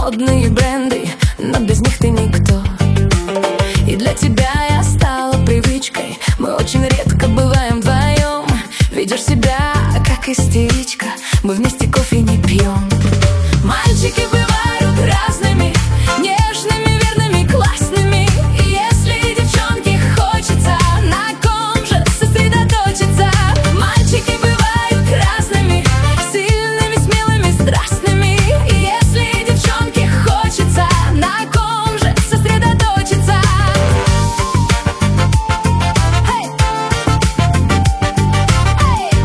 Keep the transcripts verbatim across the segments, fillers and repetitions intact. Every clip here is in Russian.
модные бренды, но без них ты никто. И для тебя я стала привычкой. Мы очень редко бываем вдвоем. Ведешь себя как истеричка, мы вместе кофе не пьем. Мальчики бывают разными, нежными, верными, классными. И если девчонке хочется, на ком же сосредоточиться? Мальчики бывают разными, сильными, смелыми, страстными. И если девчонке хочется, на ком же сосредоточиться? Hey! Hey!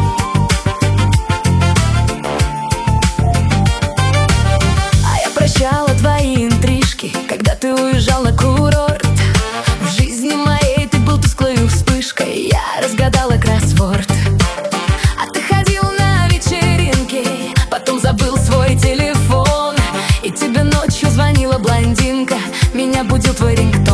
А я прощала твои интрижки, когда ты уезжал на курорт. В жизни моей ты был тусклой вспышкой, я разгадала кроссворд. А ты ходил на вечеринки, потом забыл свой телефон. И тебе ночью звонила блондинка, меня будил твой рингтон.